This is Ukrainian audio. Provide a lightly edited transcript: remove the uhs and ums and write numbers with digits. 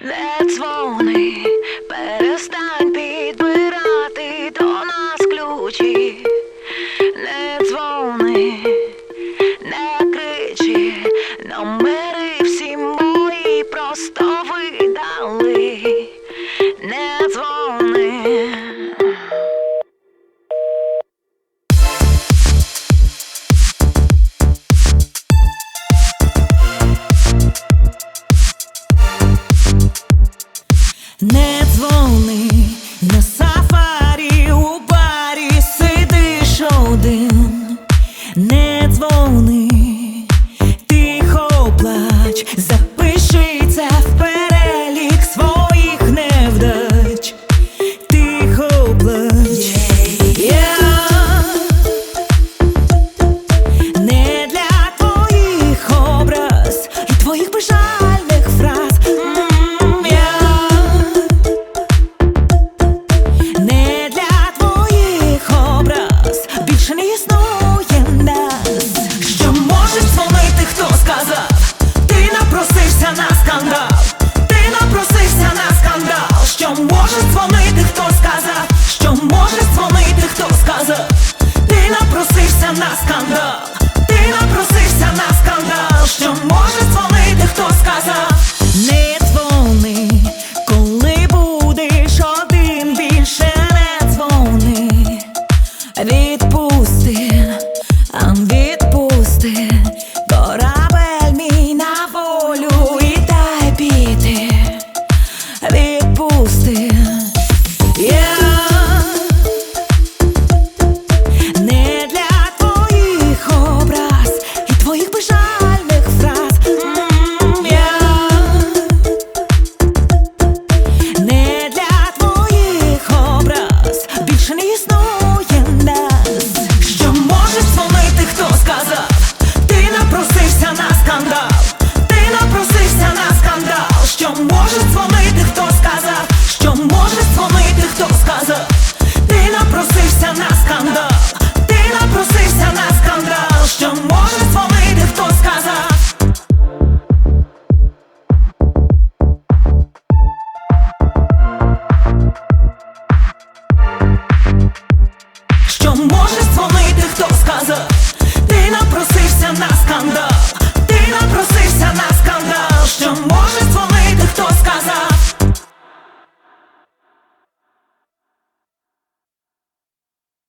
Не дзвони, перестань підбирати до нас ключі. Не дзвони, не кричи, номери всі мої просто видали. Не дзвони. Не дзвони, на сафарі у барі сидиш один. Не дзвони, тихо плач, запиши це в перелік своїх невдач. Тихо плач. Я не для твоїх образ і твоїх безжальних фраз. Більше не існує нас. Що можеш дзвонити, хто сказав? Ти напросився на скандал. Ти напросився на скандал. Що можеш дзвонити, хто сказав? Що можеш дзвонити, хто сказав? Ти напросився на скандал. Ти напросився на скандал. Що можеш дзвонити, хто сказав? Не дзвони, коли будеш один, більше не дзвони. Відпусти, відпусти корабель мій на волю і дай піти. Відпусти. Я не для твоїх образ і твоїх безжальних фраз. Я не для твоїх образ, більше не існує нас. Що можеш дзвонити, хто сказав? Ти напросився на скандал. Ти напросився на скандал. Що можеш дзвонити, хто сказав? Що можеш дзвонити, хто сказав? Ти напросився на скандал. Ти напросився на скандал. Що можеш дзвонити, хто сказав? Що можеш дзвонити, хто сказав? Ти напросився на скандал.